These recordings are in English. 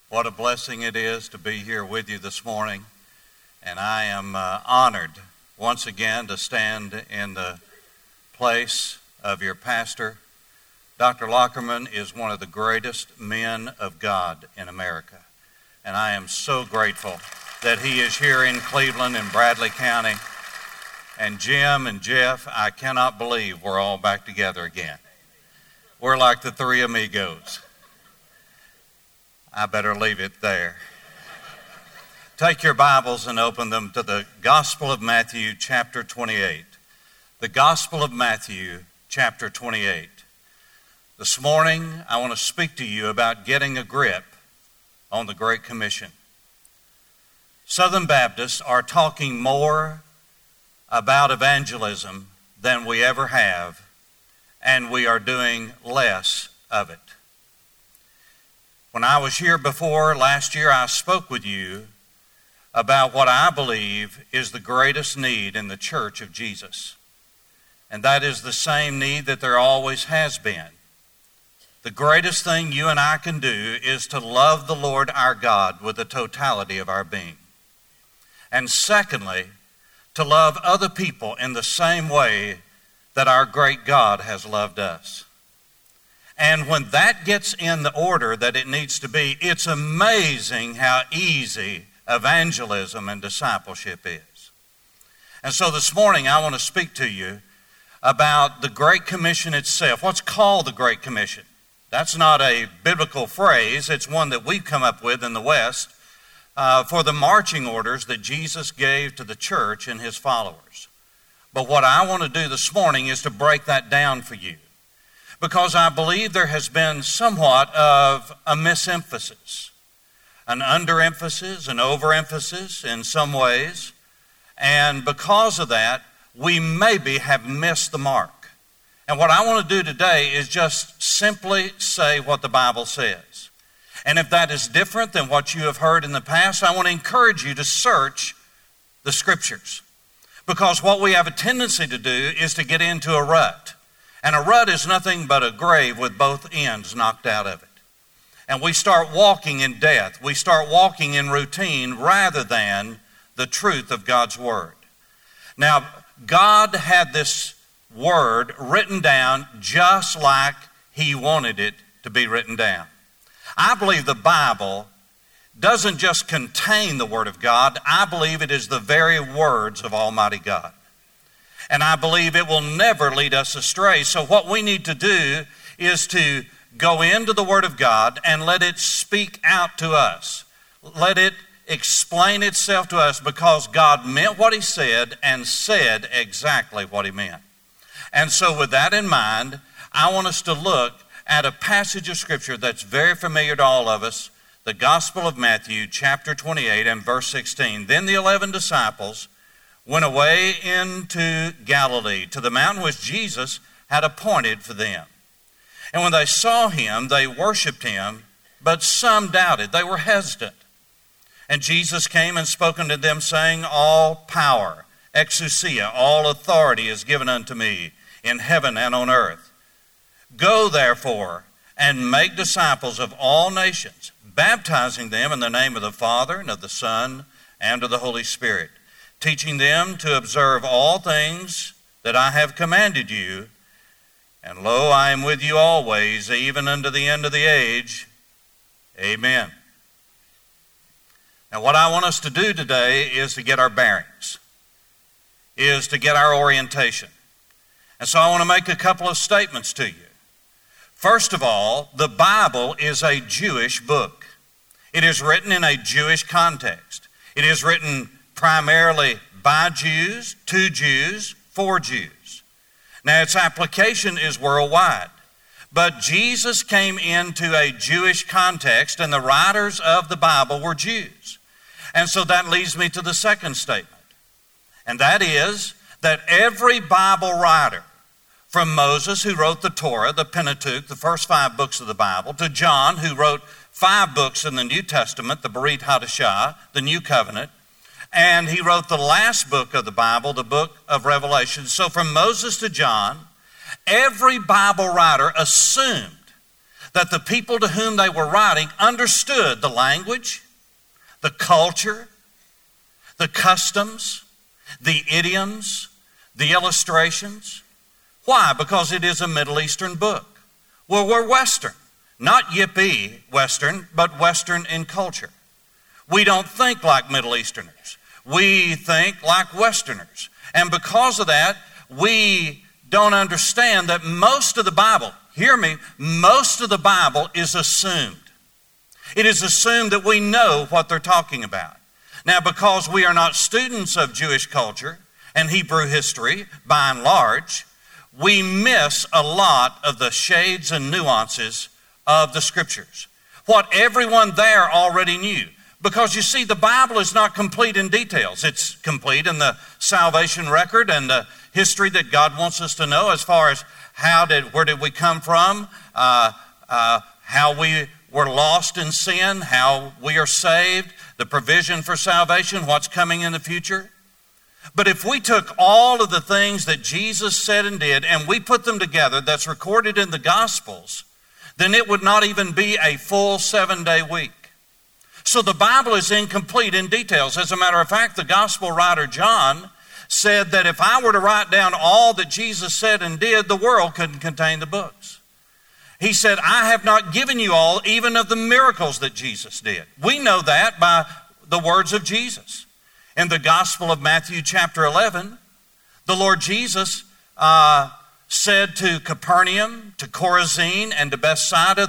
What a blessing it is to be here with you this morning. And I am honored once again to stand in the place of your pastor. Dr. Lockerman is one of the greatest men of God in America. And I am so grateful that he is here in Cleveland and Bradley County. And Jim and Jeff, I cannot believe we're all back together again. We're like the three amigos. I better leave it there. Take your Bibles and open them to the Gospel of Matthew, chapter 28. The Gospel of Matthew, chapter 28. This morning, I want to speak to you about getting a grip on the Great Commission. Southern Baptists are talking more about evangelism than we ever have, and we are doing less of it. When I was here before last year, I spoke with you about what I believe is the greatest need in the church of Jesus. And that is the same need that there always has been. The greatest thing you and I can do is to love the Lord our God with the totality of our being. And secondly, to love other people in the same way that our great God has loved us. And when that gets in the order that it needs to be, it's amazing how easy evangelism and discipleship is. And so this morning I want to speak to you about the Great Commission itself. What's called the Great Commission? That's not a biblical phrase. It's one that we've come up with in the West for the marching orders that Jesus gave to the church and his followers. But what I want to do this morning is to break that down for you, because I believe there has been somewhat of a misemphasis, an underemphasis, an overemphasis in some ways, and because of that, we maybe have missed the mark. And what I want to do today is just simply say what the Bible says. And if that is different than what you have heard in the past, I want to encourage you to search the Scriptures, because what we have a tendency to do is to get into a rut. And a rut is nothing but a grave with both ends knocked out of it. And we start walking in death. We start walking in routine rather than the truth of God's Word. Now, God had this Word written down just like He wanted it to be written down. I believe the Bible doesn't just contain the Word of God. I believe it is the very words of Almighty God. And I believe it will never lead us astray. So what we need to do is to go into the Word of God and let it speak out to us. Let it explain itself to us, because God meant what He said and said exactly what He meant. And so with that in mind, I want us to look at a passage of Scripture that's very familiar to all of us, the Gospel of Matthew, chapter 28 and verse 16. Then the 11 disciples went away into Galilee, to the mountain which Jesus had appointed for them. And when they saw him, they worshipped him, but some doubted. They were hesitant. And Jesus came and spoke unto them, saying, all power, exousia, all authority is given unto me in heaven and on earth. Go therefore and make disciples of all nations, baptizing them in the name of the Father and of the Son and of the Holy Spirit, teaching them to observe all things that I have commanded you. And lo, I am with you always, even unto the end of the age. Amen. Now, what I want us to do today is to get our bearings, is to get our orientation. And so I want to make a couple of statements to you. First of all, the Bible is a Jewish book. It is written in a Jewish context. It is written primarily by Jews, to Jews, for Jews. Now, its application is worldwide. But Jesus came into a Jewish context, and the writers of the Bible were Jews. And so that leads me to the second statement. And that is that every Bible writer, from Moses, who wrote the Torah, the Pentateuch, the first 5 books of the Bible, to John, who wrote 5 books in the New Testament, the Berit Hadashah, the New Covenant, and he wrote the last book of the Bible, the book of Revelation. So from Moses to John, every Bible writer assumed that the people to whom they were writing understood the language, the culture, the customs, the idioms, the illustrations. Why? Because it is a Middle Eastern book. Well, we're Western. Not yippee Western, but Western in culture. We don't think like Middle Easterners. We think like Westerners. And because of that, we don't understand that most of the Bible, hear me, most of the Bible is assumed. It is assumed that we know what they're talking about. Now, because we are not students of Jewish culture and Hebrew history, by and large, we miss a lot of the shades and nuances of the Scriptures. What everyone there already knew. Because you see, the Bible is not complete in details. It's complete in the salvation record and the history that God wants us to know as far as where did we come from, how we were lost in sin, how we are saved, the provision for salvation, what's coming in the future. But if we took all of the things that Jesus said and did and we put them together, that's recorded in the Gospels, then it would not even be a full 7-day week. So the Bible is incomplete in details. As a matter of fact, the Gospel writer John said that if I were to write down all that Jesus said and did, the world couldn't contain the books. He said, I have not given you all even of the miracles that Jesus did. We know that by the words of Jesus. In the Gospel of Matthew chapter 11, the Lord Jesus said to Capernaum, to Chorazin, and to Bethsaida,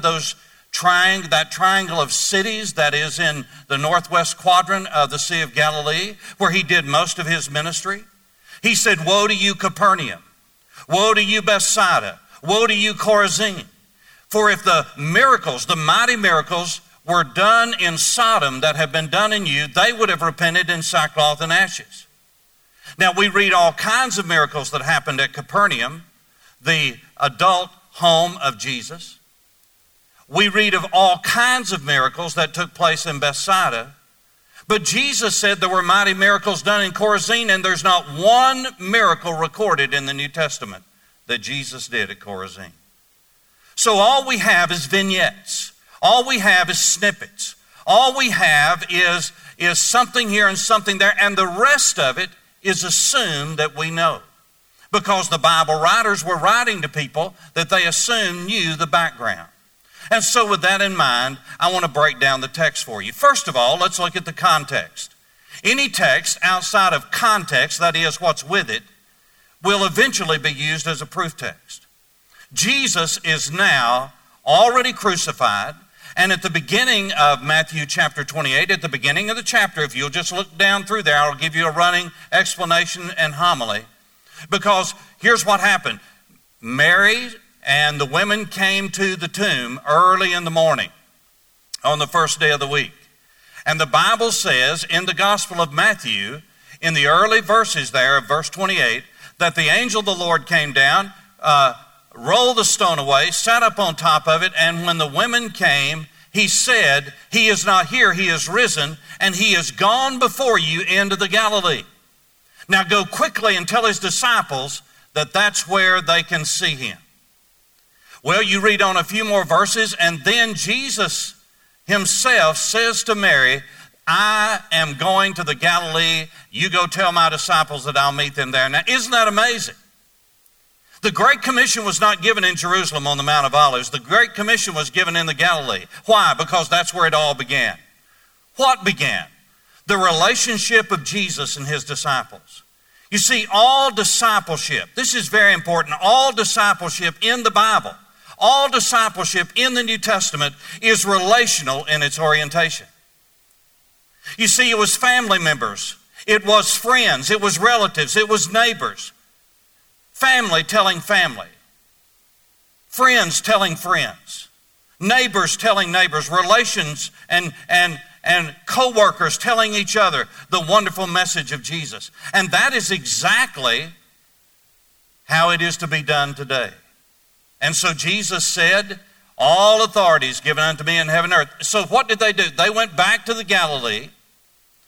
that triangle of cities that is in the northwest quadrant of the Sea of Galilee, where he did most of his ministry. He said, woe to you, Capernaum. Woe to you, Bethsaida. Woe to you, Chorazin. For if the miracles, the mighty miracles, were done in Sodom that have been done in you, they would have repented in sackcloth and ashes. Now, we read all kinds of miracles that happened at Capernaum, the adult home of Jesus. We read of all kinds of miracles that took place in Bethsaida. But Jesus said there were mighty miracles done in Chorazin, and there's not one miracle recorded in the New Testament that Jesus did at Chorazin. So all we have is vignettes. All we have is snippets. All we have is something here and something there, and the rest of it is assumed that we know. Because the Bible writers were writing to people that they assumed knew the background. And so with that in mind, I want to break down the text for you. First of all, let's look at the context. Any text outside of context, that is what's with it, will eventually be used as a proof text. Jesus is now already crucified, and at the beginning of Matthew chapter 28, at the beginning of the chapter, if you'll just look down through there, I'll give you a running explanation and homily. Because here's what happened. Mary and the women came to the tomb early in the morning on the first day of the week. And the Bible says in the Gospel of Matthew, in the early verses there of verse 28, that the angel of the Lord came down, rolled the stone away, sat up on top of it, and when the women came, he said, he is not here, he is risen, and he is gone before you into the Galilee. Now go quickly and tell his disciples that that's where they can see him. Well, you read on a few more verses, and then Jesus himself says to Mary, I am going to the Galilee. You go tell my disciples that I'll meet them there. Now, isn't that amazing? The Great Commission was not given in Jerusalem on the Mount of Olives. The Great Commission was given in the Galilee. Why? Because that's where it all began. What began? The relationship of Jesus and his disciples. You see, all discipleship, this is very important, all discipleship in the Bible, all discipleship in the New Testament is relational in its orientation. You see, it was family members, it was friends, it was relatives, it was neighbors. Family telling family, friends telling friends, neighbors telling neighbors, relations and co-workers telling each other the wonderful message of Jesus. And that is exactly how it is to be done today. And so Jesus said, all authority is given unto me in heaven and earth. So what did they do? They went back to the Galilee.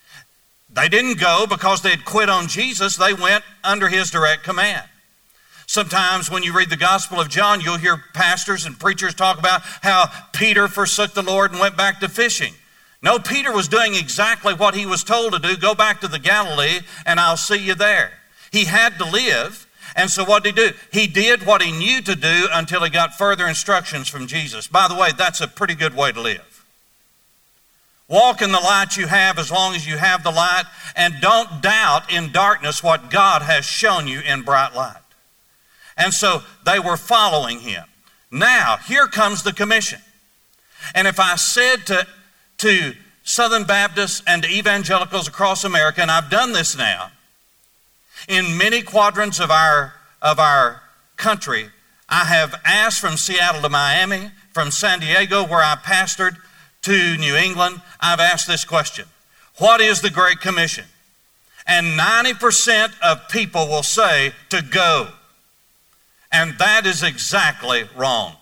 They didn't go because they had quit on Jesus. They went under his direct command. Sometimes when you read the Gospel of John, you'll hear pastors and preachers talk about how Peter forsook the Lord and went back to fishing. No, Peter was doing exactly what he was told to do. Go back to the Galilee and I'll see you there. He had to live. And so what did he do? He did what he knew to do until he got further instructions from Jesus. By the way, that's a pretty good way to live. Walk in the light you have as long as you have the light, and don't doubt in darkness what God has shown you in bright light. And so they were following him. Now, here comes the commission. And if I said to Southern Baptists and to evangelicals across America, and I've done this now, in many quadrants of our country, I have asked from Seattle to Miami, from San Diego, where I pastored, to New England, I've asked this question: what is the Great Commission? And 90% of people will say to go. And that is exactly wrong.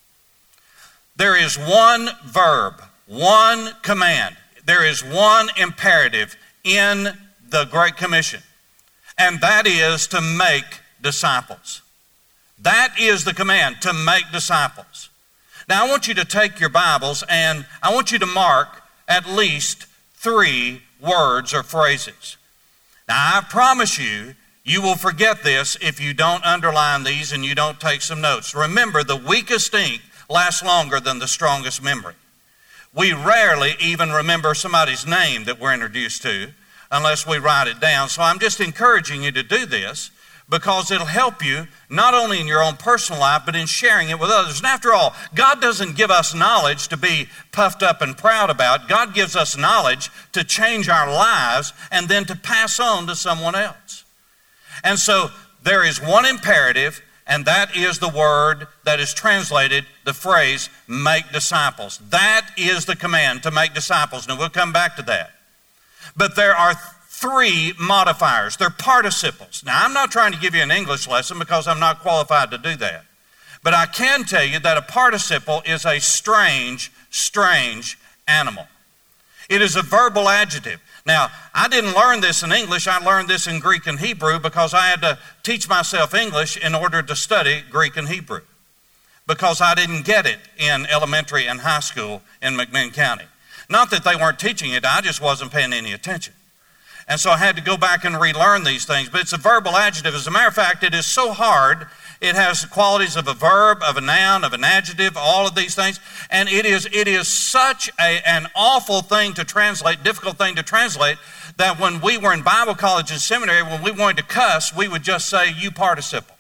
There is one verb, one command. There is one imperative in the Great Commission. And that is to make disciples. That is the command, to make disciples. Now I want you to take your Bibles and I want you to mark at least 3 words or phrases. Now I promise you, you will forget this if you don't underline these and you don't take some notes. Remember, the weakest ink lasts longer than the strongest memory. We rarely even remember somebody's name that we're introduced to unless we write it down. So I'm just encouraging you to do this because it'll help you not only in your own personal life, but in sharing it with others. And after all, God doesn't give us knowledge to be puffed up and proud about. God gives us knowledge to change our lives and then to pass on to someone else. And so there is one imperative, and that is the word that is translated, the phrase, make disciples. That is the command, to make disciples. Now we'll come back to that. But there are 3 modifiers. They're participles. Now, I'm not trying to give you an English lesson because I'm not qualified to do that. But I can tell you that a participle is a strange animal. It is a verbal adjective. Now, I didn't learn this in English. I learned this in Greek and Hebrew because I had to teach myself English in order to study Greek and Hebrew, because I didn't get it in elementary and high school in McMinn County. Not that they weren't teaching it, I just wasn't paying any attention. And so I had to go back and relearn these things. But it's a verbal adjective. As a matter of fact, it is so hard. It has the qualities of a verb, of a noun, of an adjective, all of these things. And it is such an awful thing to translate, difficult thing to translate, that when we were in Bible college and seminary, when we wanted to cuss, we would just say, you participle.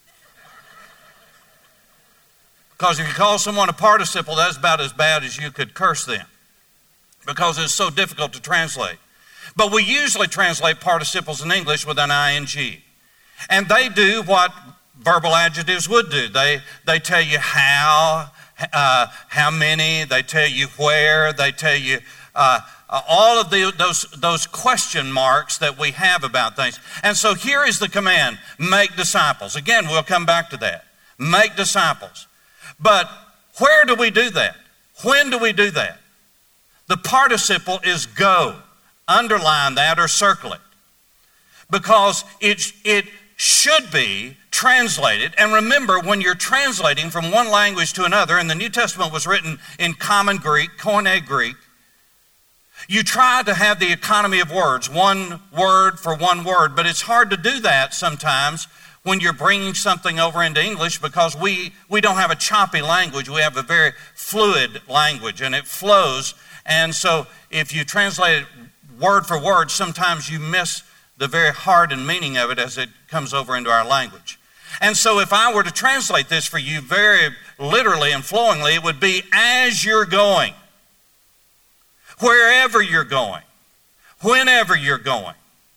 Because if you call someone a participle, that's about as bad as you could curse them, because it's so difficult to translate. But we usually translate participles in English with an ing. And they do what verbal adjectives would do. They tell you how many, they tell you where, they tell you all of those question marks that we have about things. And so here is the command, make disciples. Again, we'll come back to that. Make disciples. But where do we do that? When do we do that? The participle is go. Underline that or circle it. Because it should be translated. And remember, when you're translating from one language to another, and the New Testament was written in common Greek, Koine Greek, you try to have the economy of words, one word for one word, but it's hard to do that sometimes when you're bringing something over into English, because we don't have a choppy language. We have a very fluid language, and it flows. And so if you translate it word for word, sometimes you miss the very heart and meaning of it as it comes over into our language. And so if I were to translate this for you very literally and flowingly, it would be as you're going, wherever you're going, whenever you're going.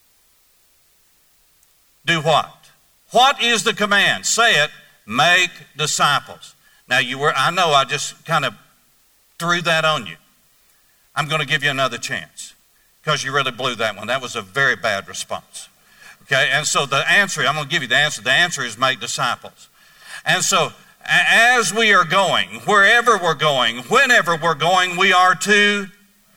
Do what? What is the command? Say it, make disciples. Now I know I just kind of threw that on you. I'm going to give you another chance, because you really blew that one. That was a very bad response. Okay, and so the answer, I'm going to give you the answer. The answer is make disciples. And so as we are going, wherever we're going, whenever we're going, we are to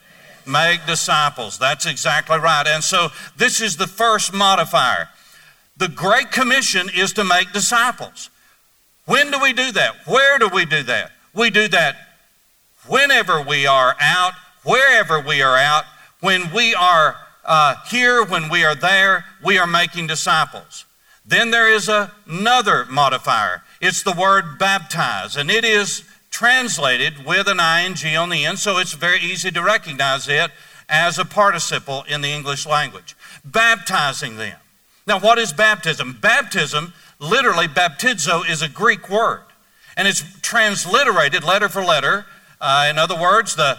make disciples. That's exactly right. And so this is the first modifier. The Great Commission is to make disciples. When do we do that? Where do we do that? We do that whenever we are out, wherever we are out. When we are here, when we are there, we are making disciples. Then there is another modifier. It's the word baptize, and it is translated with an ing on the end, so it's very easy to recognize it as a participle in the English language. Baptizing them. Now, what is baptism? Baptism, literally, baptizo, is a Greek word, and it's transliterated letter for letter. In other words, the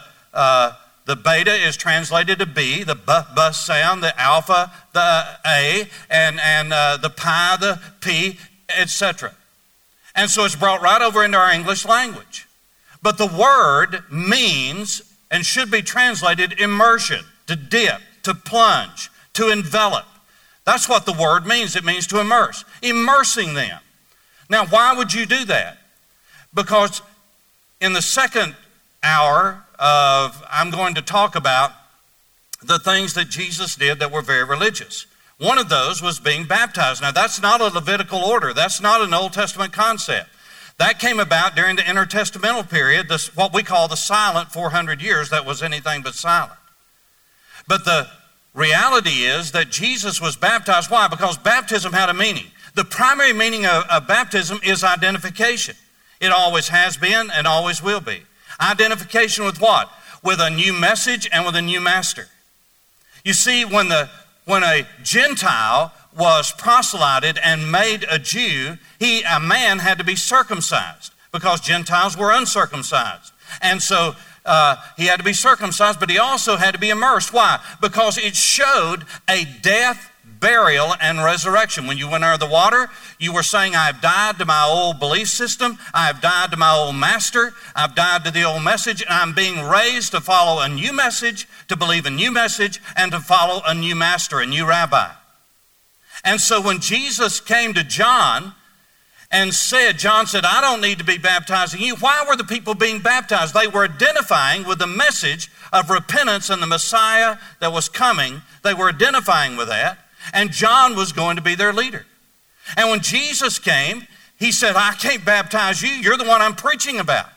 beta is translated to B, the b sound, the alpha, the A, and the pi, the P, etc. And so it's brought right over into our English language. But the word means and should be translated immersion, to dip, to plunge, to envelop. That's what the word means. It means to immerse, immersing them. Now, why would you do that? Because in the second hour I'm going to talk about the things that Jesus did that were very religious. One of those was being baptized. Now, that's not a Levitical order. That's not an Old Testament concept. That came about during the intertestamental period, what we call the silent 400 years that was anything but silent. But the reality is that Jesus was baptized. Why? Because baptism had a meaning. The primary meaning of baptism is identification. It always has been and always will be. Identification with what? With a new message and with a new master. You see, when a Gentile was proselyted and made a Jew, a man had to be circumcised because Gentiles were uncircumcised. And so he had to be circumcised, but he also had to be immersed. Why? Because it showed a death, burial, and resurrection. When you went under the water, you were saying, I have died to my old belief system, I have died to my old master, I've died to the old message, and I'm being raised to follow a new message, to believe a new message, and to follow a new master, a new rabbi. And so when Jesus came to John and John said, I don't need to be baptizing you. Why were the people being baptized? They were identifying with the message of repentance and the Messiah that was coming. They were identifying with that. And John was going to be their leader. And when Jesus came, he said, I can't baptize you. You're the one I'm preaching about.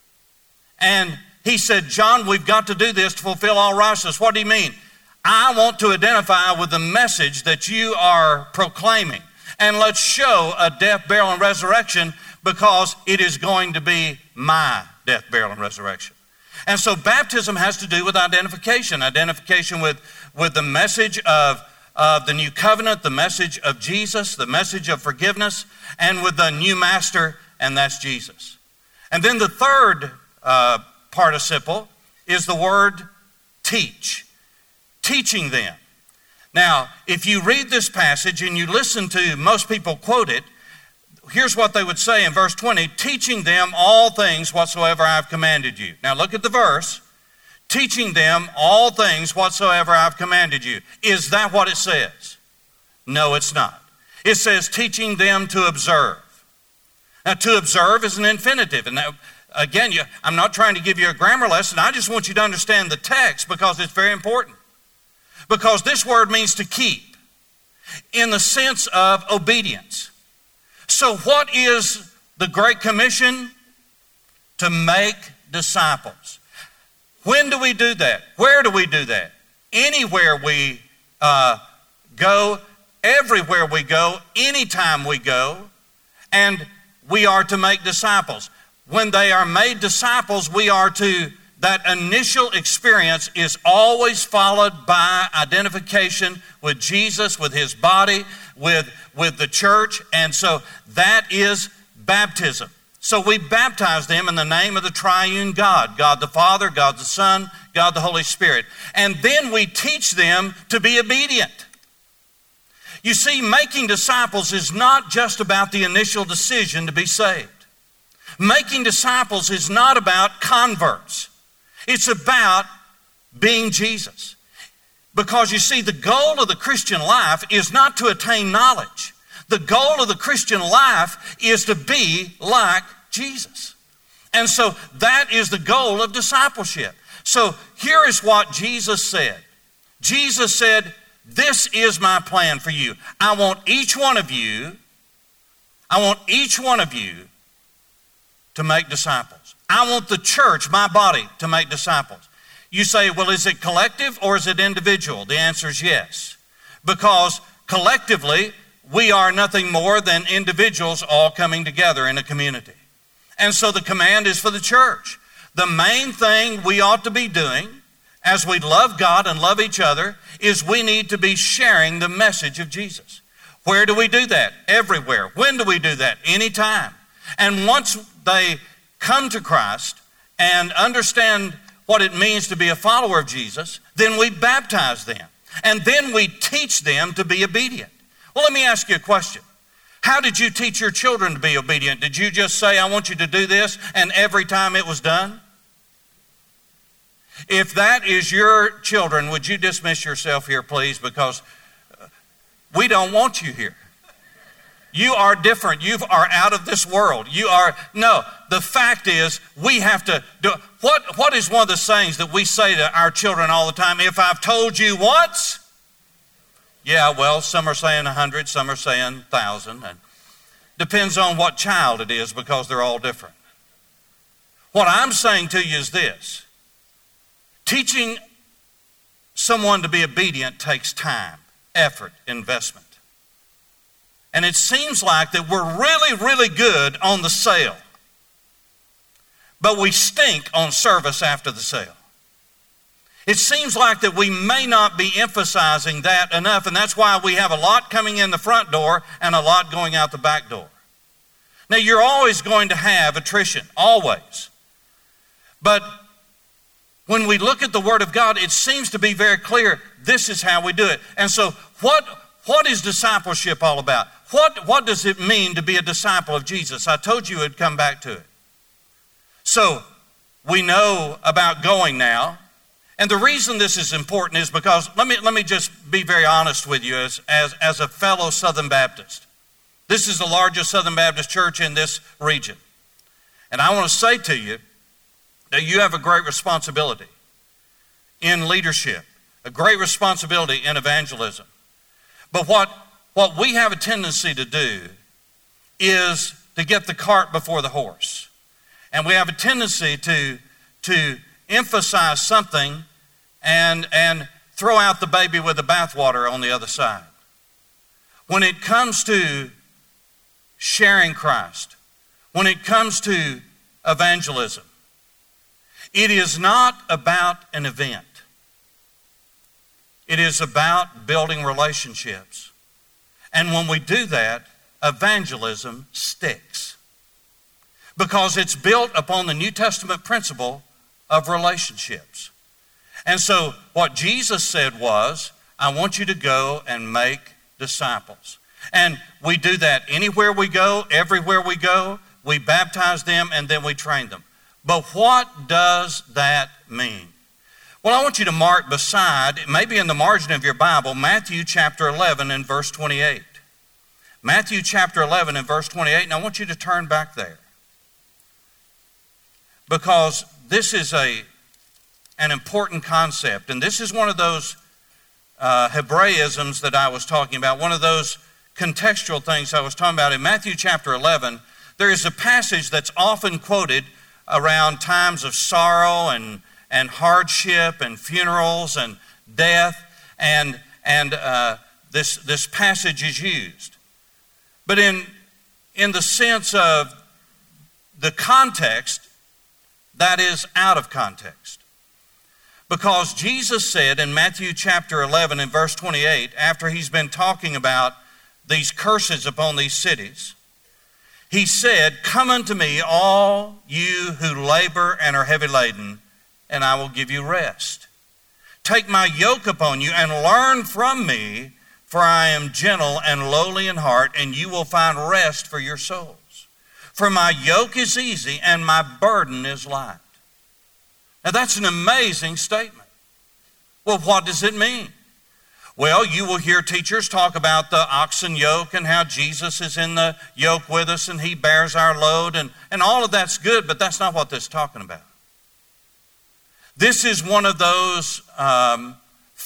And he said, John, we've got to do this to fulfill all righteousness. What do you mean? I want to identify with the message that you are proclaiming. And let's show a death, burial, and resurrection because it is going to be my death, burial, and resurrection. And so baptism has to do with identification. Identification with the message of the new covenant, the message of Jesus, the message of forgiveness, and with the new master, and that's Jesus. And then the third participle is the word teach. Teaching them. Now, if you read this passage and you listen to most people quote it, here's what they would say in verse 20, teaching them all things whatsoever I have commanded you. Now look at the verse, teaching them all things whatsoever I've commanded you. Is that what it says? No, it's not. It says teaching them to observe. Now, to observe is an infinitive. And now, again, I'm not trying to give you a grammar lesson. I just want you to understand the text because it's very important. Because this word means to keep in the sense of obedience. So what is the Great Commission? To make disciples. When do we do that? Where do we do that? Anywhere we go, everywhere we go, anytime we go, and we are to make disciples. When they are made disciples, that initial experience is always followed by identification with Jesus, with his body, with the church, and so that is baptism. So we baptize them in the name of the triune God, God the Father, God the Son, God the Holy Spirit. And then we teach them to be obedient. You see, making disciples is not just about the initial decision to be saved. Making disciples is not about converts. It's about being Jesus. Because you see, the goal of the Christian life is not to attain knowledge. The goal of the Christian life is to be like Jesus. And so that is the goal of discipleship. So here is what Jesus said. Jesus said, this is my plan for you. I want each one of you to make disciples. I want the church, my body, to make disciples. You say, well, is it collective or is it individual? The answer is yes. Because collectively, we are nothing more than individuals all coming together in a community. And so the command is for the church. The main thing we ought to be doing as we love God and love each other is we need to be sharing the message of Jesus. Where do we do that? Everywhere. When do we do that? Anytime. And once they come to Christ and understand what it means to be a follower of Jesus, then we baptize them. And then we teach them to be obedient. Well, let me ask you a question. How did you teach your children to be obedient? Did you just say, I want you to do this, and every time it was done? If that is your children, would you dismiss yourself here, please? Because we don't want you here. You are different. You are out of this world. The fact is, we have to do. What is one of the sayings that we say to our children all the time? If I've told you once, yeah, well, some are saying 100, some are saying 1,000. And depends on what child it is because they're all different. What I'm saying to you is this. Teaching someone to be obedient takes time, effort, investment. And it seems like that we're really, really good on the sale, but we stink on service after the sale. It seems like that we may not be emphasizing that enough, and that's why we have a lot coming in the front door and a lot going out the back door. Now, you're always going to have attrition, always. But when we look at the Word of God, it seems to be very clear this is how we do it. And so what is discipleship all about? What does it mean to be a disciple of Jesus? I told you I'd come back to it. So we know about going now. And the reason this is important is because, let me just be very honest with you as a fellow Southern Baptist. This is the largest Southern Baptist church in this region. And I want to say to you that you have a great responsibility in leadership, a great responsibility in evangelism. But what we have a tendency to do is to get the cart before the horse. And we have a tendency to emphasize something and throw out the baby with the bathwater on the other side. When it comes to sharing Christ, when it comes to evangelism, it is not about an event. It is about building relationships. And when we do that, evangelism sticks. Because it's built upon the New Testament principle of relationships. And so what Jesus said was, I want you to go and make disciples. And we do that anywhere we go, everywhere we go. We baptize them and then we train them. But what does that mean? Well, I want you to mark beside, maybe in the margin of your Bible, Matthew chapter 11 and verse 28. Matthew chapter 11 and verse 28, and I want you to turn back there. Because this is an important concept, and this is one of those Hebraisms that I was talking about, one of those contextual things I was talking about. In Matthew chapter 11, there is a passage that's often quoted around times of sorrow and hardship and funerals and death, and this passage is used. But in the sense of the context, that is out of context. Because Jesus said in Matthew chapter 11 and verse 28, after he's been talking about these curses upon these cities, he said, "Come unto me, all you who labor and are heavy laden, and I will give you rest. Take my yoke upon you and learn from me, for I am gentle and lowly in heart, and you will find rest for your souls. For my yoke is easy and my burden is light." Now that's an amazing statement. Well, what does it mean? Well, you will hear teachers talk about the oxen yoke and how Jesus is in the yoke with us and he bears our load, and all of that's good, but that's not what this is talking about. This is one of those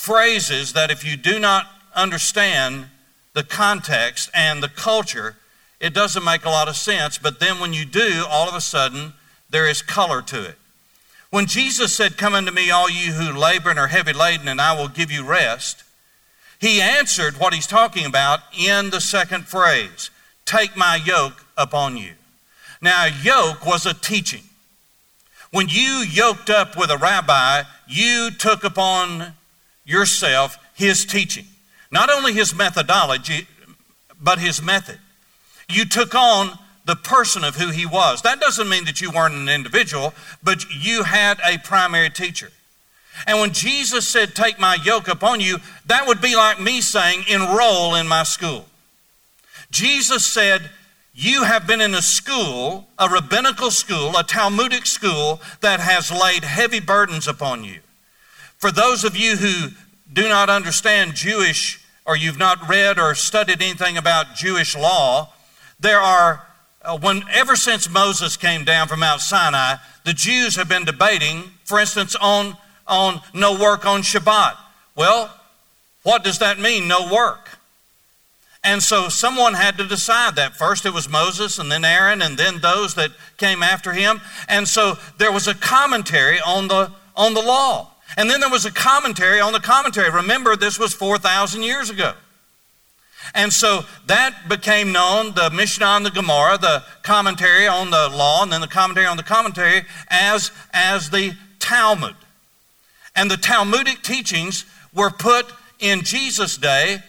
phrases that if you do not understand the context and the culture, it doesn't make a lot of sense. But then when you do, all of a sudden, there is color to it. When Jesus said, "Come unto me, all you who labor and are heavy laden, and I will give you rest," he answered what he's talking about in the second phrase, "Take my yoke upon you." Now, a yoke was a teaching. When you yoked up with a rabbi, you took upon yourself his teaching. Not only his methodology, but his method. You took on the person of who he was. That doesn't mean that you weren't an individual, but you had a primary teacher. And when Jesus said, "Take my yoke upon you," that would be like me saying, "Enroll in my school." Jesus said, you have been in a school, a rabbinical school, a Talmudic school that has laid heavy burdens upon you. For those of you who do not understand Jewish, or you've not read or studied anything about Jewish law, there are ever since Moses came down from Mount Sinai, the Jews have been debating, for instance, on no work on Shabbat. Well, what does that mean, no work? And so someone had to decide that. First it was Moses, and then Aaron, and then those that came after him. And so there was a commentary on the law. And then there was a commentary on the commentary. Remember, this was 4,000 years ago. And so that became known, the Mishnah and the Gemara, the commentary on the law, and then the commentary on the commentary as the Talmud. And the Talmudic teachings were put in Jesus' day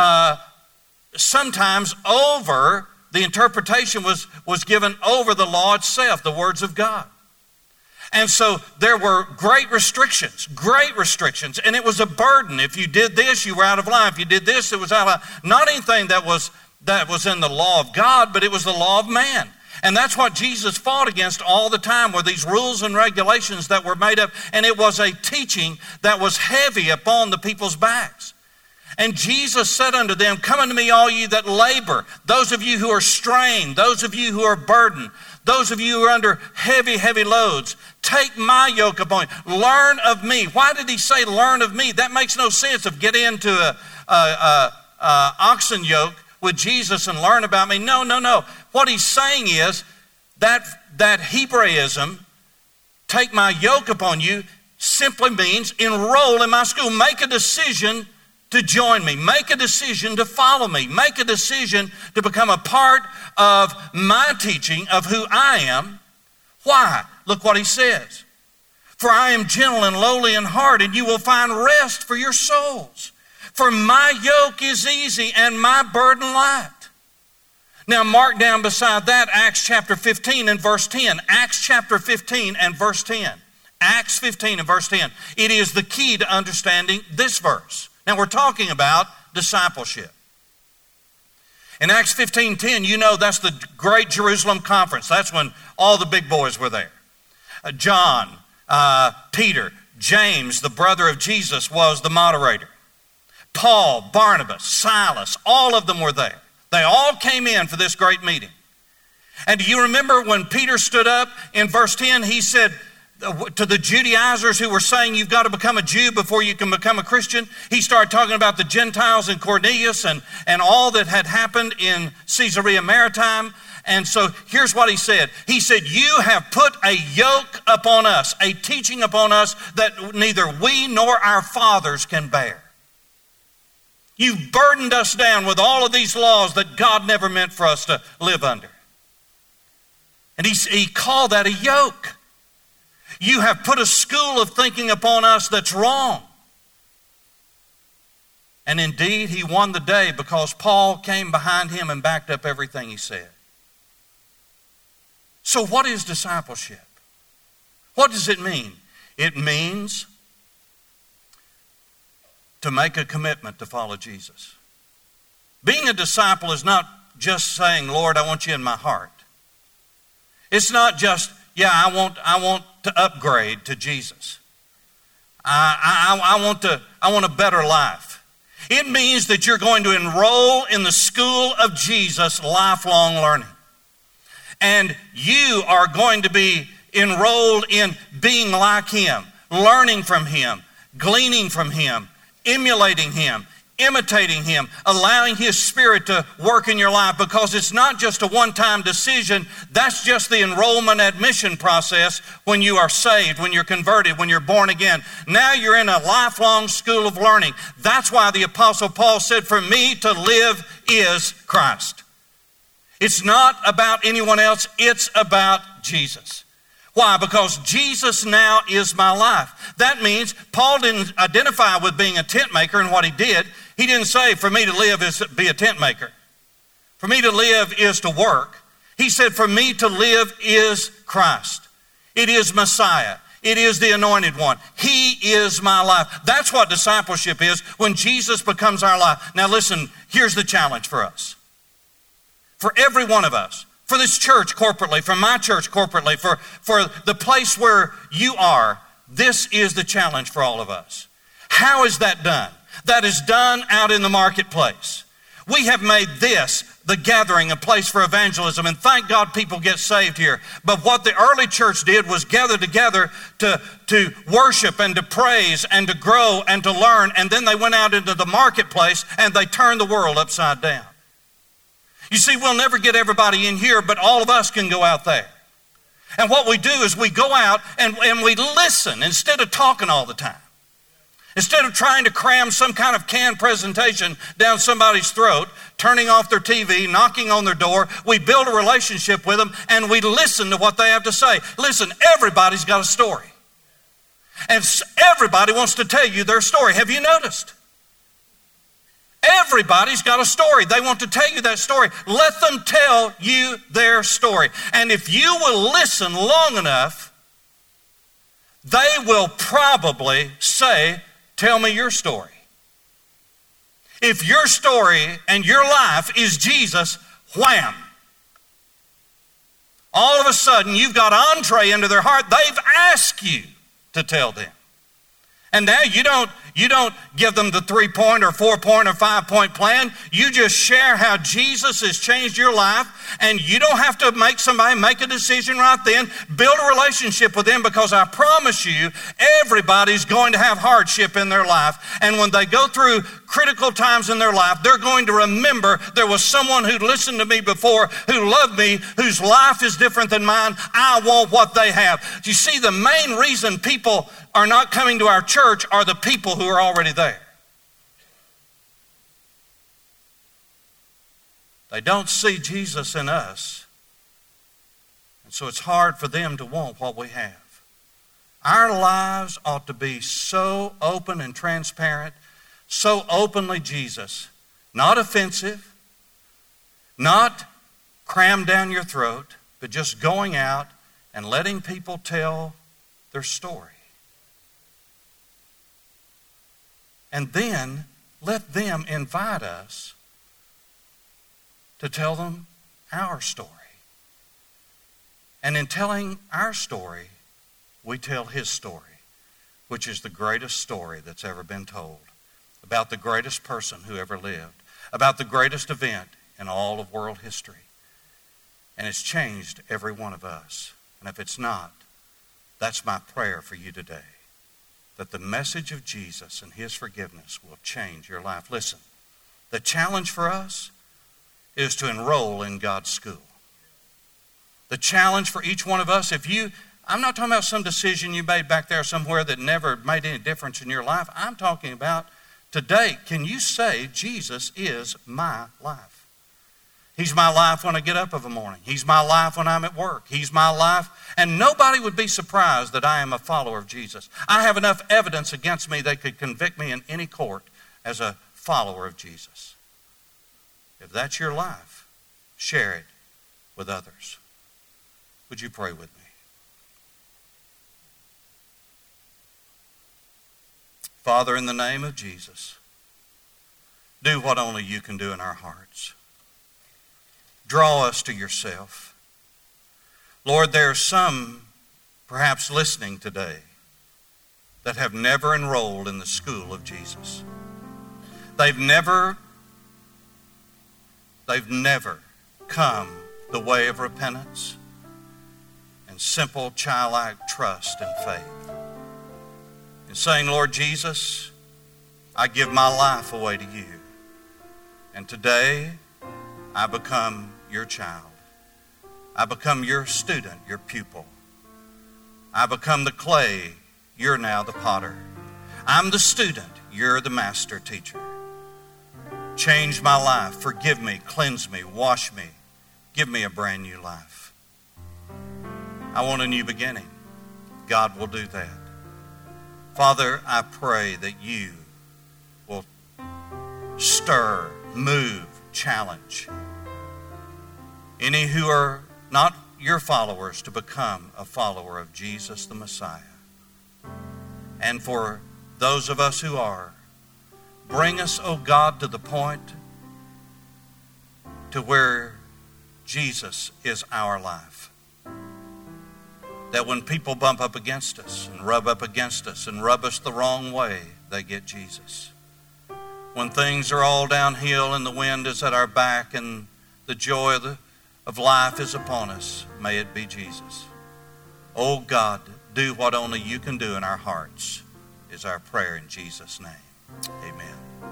sometimes over, the interpretation was given over the law itself, the words of God. And so there were great restrictions, and it was a burden. If you did this, you were out of line. If you did this, it was out of line. Not anything that was in the law of God, but it was the law of man. And that's what Jesus fought against all the time, were these rules and regulations that were made up, and it was a teaching that was heavy upon the people's backs. And Jesus said unto them, "Come unto me, all you that labor, those of you who are strained, those of you who are burdened, those of you who are under heavy, heavy loads. Take my yoke upon you. Learn of me." Why did he say learn of me? That makes no sense, of get into a oxen yoke with Jesus and learn about me. No. What he's saying is that Hebraism, "take my yoke upon you," simply means enroll in my school. Make a decision to join me. Make a decision to follow me. Make a decision to become a part of my teaching of who I am. Why? Look what he says. "For I am gentle and lowly in heart, and you will find rest for your souls. For my yoke is easy and my burden light." Now mark down beside that Acts chapter 15 and verse 10. Acts chapter 15 and verse 10. Acts 15 and verse 10. It is the key to understanding this verse. Now we're talking about discipleship. In Acts 15:10, you know that's the Great Jerusalem Conference. That's when all the big boys were there. John, Peter, James, the brother of Jesus, was the moderator. Paul, Barnabas, Silas, all of them were there. They all came in for this great meeting. And do you remember when Peter stood up in verse 10, he said to the Judaizers who were saying you've got to become a Jew before you can become a Christian, he started talking about the Gentiles and Cornelius and all that had happened in Caesarea Maritima. And so here's what he said. He said, "You have put a yoke upon us, a teaching upon us that neither we nor our fathers can bear. You've burdened us down with all of these laws that God never meant for us to live under." And he called that a yoke. "You have put a school of thinking upon us that's wrong." And indeed, he won the day because Paul came behind him and backed up everything he said. So what is discipleship? What does it mean? It means to make a commitment to follow Jesus. Being a disciple is not just saying, "Lord, I want you in my heart." It's not just, I want to upgrade to Jesus. I want a better life. It means that you're going to enroll in the school of Jesus, lifelong learning. And you are going to be enrolled in being like him, learning from him, gleaning from him, emulating Him, imitating Him, allowing His Spirit to work in your life, because it's not just a one-time decision. That's just the enrollment admission process when you are saved, when you're converted, when you're born again. Now you're in a lifelong school of learning. That's why the Apostle Paul said, for me to live is Christ. It's not about anyone else, it's about Jesus. Why? Because Jesus now is my life. That means Paul didn't identify with being a tent maker and what he did. He didn't say, for me to live is to be a tent maker. For me to live is to work. He said, for me to live is Christ. It is Messiah. It is the Anointed One. He is my life. That's what discipleship is, when Jesus becomes our life. Now listen, here's the challenge for us. For every one of us. For this church corporately, for my church corporately, for the place where you are, this is the challenge for all of us. How is that done? That is done out in the marketplace. We have made this, the gathering, a place for evangelism, and thank God people get saved here. But what the early church did was gather together to worship and to praise and to grow and to learn, and then they went out into the marketplace and they turned the world upside down. You see, we'll never get everybody in here, but all of us can go out there. And what we do is we go out and we listen instead of talking all the time. Instead of trying to cram some kind of canned presentation down somebody's throat, turning off their TV, knocking on their door, we build a relationship with them and we listen to what they have to say. Listen, everybody's got a story. And everybody wants to tell you their story. Have you noticed? Everybody's got a story. They want to tell you that story. Let them tell you their story. And if you will listen long enough, they will probably say, tell me your story. If your story and your life is Jesus, wham! All of a sudden, you've got entree into their heart. They've asked you to tell them. And now you don't give them the 3-point or 4-point or 5-point plan. You just share how Jesus has changed your life, and you don't have to make somebody make a decision right then. Build a relationship with them, because I promise you, everybody's going to have hardship in their life. And when they go through critical times in their life, they're going to remember there was someone who listened to me before, who loved me, whose life is different than mine. I want what they have. You see, the main reason people are not coming to our church are the people who are already there. They don't see Jesus in us, and so it's hard for them to want what we have. Our lives ought to be so open and transparent, so openly Jesus, not offensive, not crammed down your throat, but just going out and letting people tell their story. And then let them invite us to tell them our story. And in telling our story, we tell His story, which is the greatest story that's ever been told, about the greatest person who ever lived, about the greatest event in all of world history. And it's changed every one of us. And if it's not, that's my prayer for you today, that the message of Jesus and His forgiveness will change your life. Listen, the challenge for us is to enroll in God's school. The challenge for each one of us, I'm not talking about some decision you made back there somewhere that never made any difference in your life. I'm talking about today, can you say, Jesus is my life? He's my life when I get up of a morning. He's my life when I'm at work. He's my life. And nobody would be surprised that I am a follower of Jesus. I have enough evidence against me that could convict me in any court as a follower of Jesus. If that's your life, share it with others. Would you pray with me? Father, in the name of Jesus, do what only you can do in our hearts. Draw us to yourself. Lord, there are some perhaps listening today that have never enrolled in the school of Jesus. They've never come the way of repentance and simple childlike trust and faith. And saying, Lord Jesus, I give my life away to you. And today, I become your child. I become your student, your pupil. I become the clay, you're now the potter. I'm the student, you're the master teacher. Change my life, forgive me, cleanse me, wash me, give me a brand new life. I want a new beginning. God will do that. Father, I pray that you will stir, move, challenge any who are not your followers to become a follower of Jesus the Messiah. And for those of us who are, bring us, oh God, to the point to where Jesus is our life. That when people bump up against us and rub up against us and rub us the wrong way, they get Jesus. When things are all downhill and the wind is at our back and the joy of life is upon us, may it be Jesus. Oh God, do what only you can do in our hearts, is our prayer in Jesus' name. Amen.